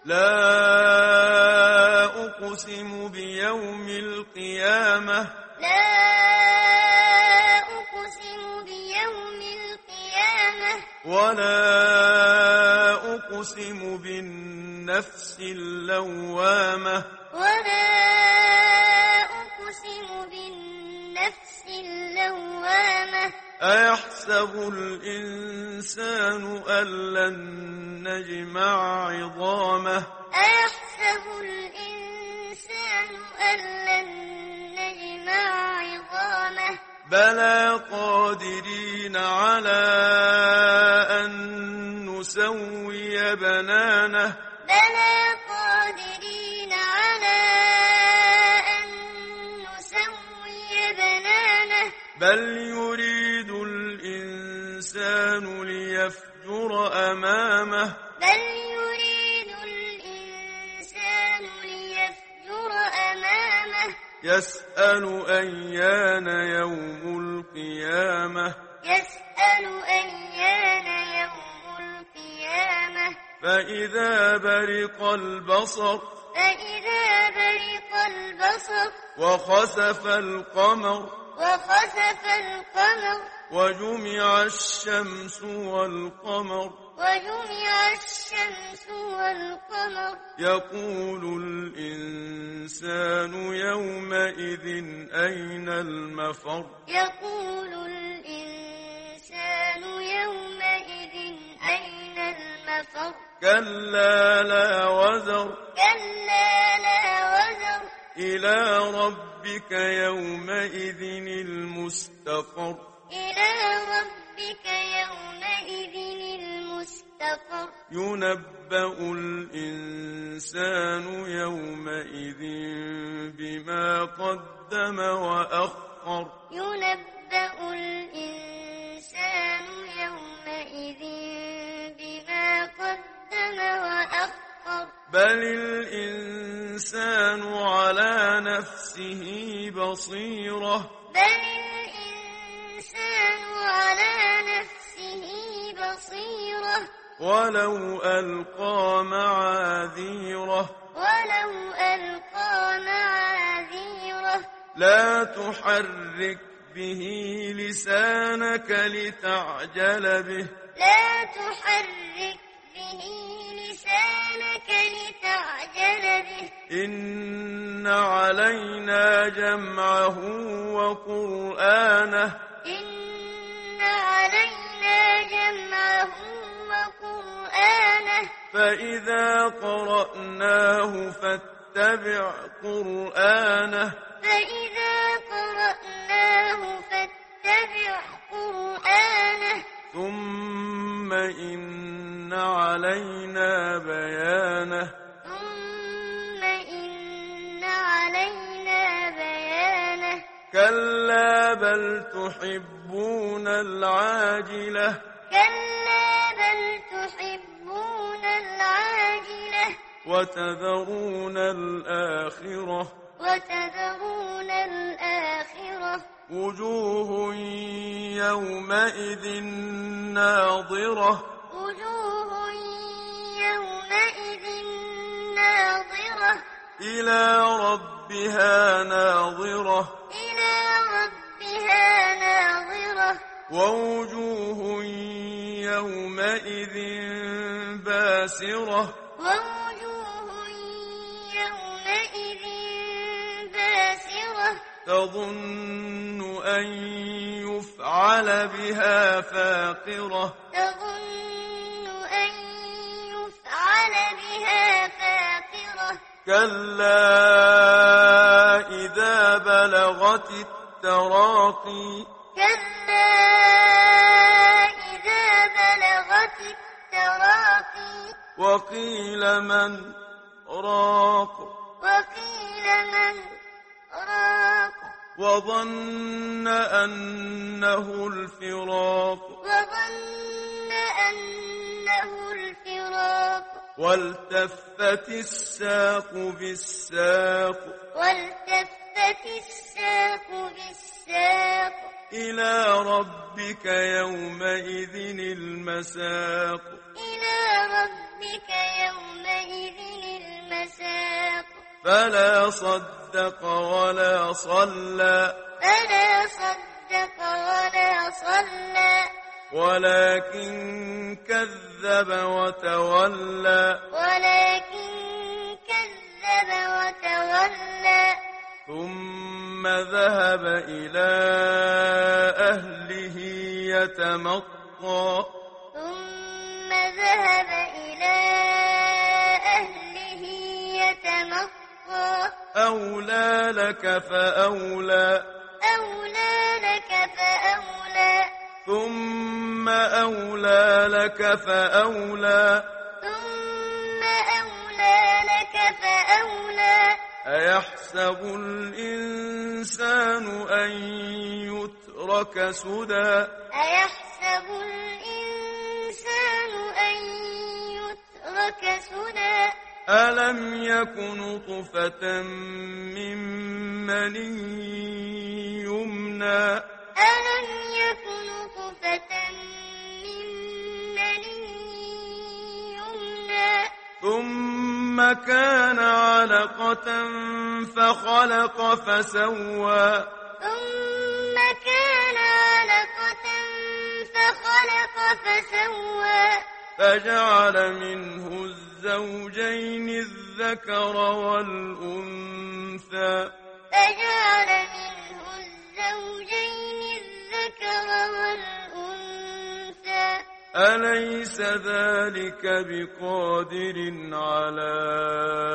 لا أقسم بيوم القيامة. لا أقسم بيوم القيامة. ولا أقسم بالنفس اللوامة. ولا أقسم بالنفس اللوامة. أيحسب الإنسان أن لن نجمع عظامه. أيحسب الإنسان أن لن نجمع عظامه. بلى قادرين على أن نسوي بنانه. بلى قادرين على أن نسوي بنانه. بل يريد الإنسان ليفجر أمامه. بل يريد الإنسان ليفجر أمامه. يسأل أيان يوم القيامة. يسأل أيان يوم القيامة. فإذا برق البصر. فإذا برق البصر. وخسف القمر. وخسف القمر. وجمع الشمس والقمر. وجمع الشمس والقمر. يقول الإنسان يومئذ أين المفر. يقول الإنسان يومئذ أين المفر. كلا لا وزر. كلا لا وزر. إلى ربك يومئذ المستقر. إلى ربك يومئذ المستقر. ينبأ الإنسان يومئذ بما قدم وأخر. ينبأ الإنسان يومئذ بما قدم وأخر. بل الإنسان على نفسه بصيرة. بل الإنسان على نفسه بصيرة. ولو ألقى معاذيره. ولو ألقى معاذيره. لا تحرك به لسانك لتعجل به. لا تحرك به لسانك لتعجل به. إن علينا جمعه وقرآنه. إن علينا جمعه وقرآنه. فإذا قرأناه فاتبع قرآنه. فإذا قرأناه فاتبع قرآنه. ثم إن علينا بيانه. ثم إن علينا بيانه. كلا بل تحبون العاجلة. كلا بل تحبون العاجلة. وتذرون الآخرة. وتذرون الآخرة. وجوه يومئذ ناظرة. وجوه يومئذ ناظرة. إلى ربها ناظرة. إلى ربها ناظرة. ووجوه يومئذ باسرة. ووجوه يومئذ باسرة. تظن أن يفعل بها فاقرة. تظن أن يفعل بها فاقرة. كلا إذا بلغت التراقي. كلا إذا بلغت التراقي. وقيل من راق. وقيل من راق. وظن أنه الفراق. وظن أنه الفراق. والتفت الساق بالساق. والتفت الساق بالساق. إلى ربك يومئذ المساق. إلى ربك ربك يومئذ المساق فلا صدق ولا صلى فلا صدق ولا صلى ولكن كذب وتولى ولكن كذب وتولى ثم ذهب إلى أهله يتمطى ثم ذهب إلى أهله يتمطى أولى لك فأولى أولى لك فأولى ثم أولى لك فأولى ثم أولى لك فأولى أيحسب الإنسان أن يترك سدى أيحسب الإنسان أن يترك سدى ألم يك نطفة من مني يمنى ألم يكن نطفة من مني يمنى ثم كان علقة فخلق فسوى ثم كان علقة فخلق فسوى فجعل منه الزوجين الذكر والأنثى فجعل منه الزوجين الذكر والأنثى أليس ذلك بقادر على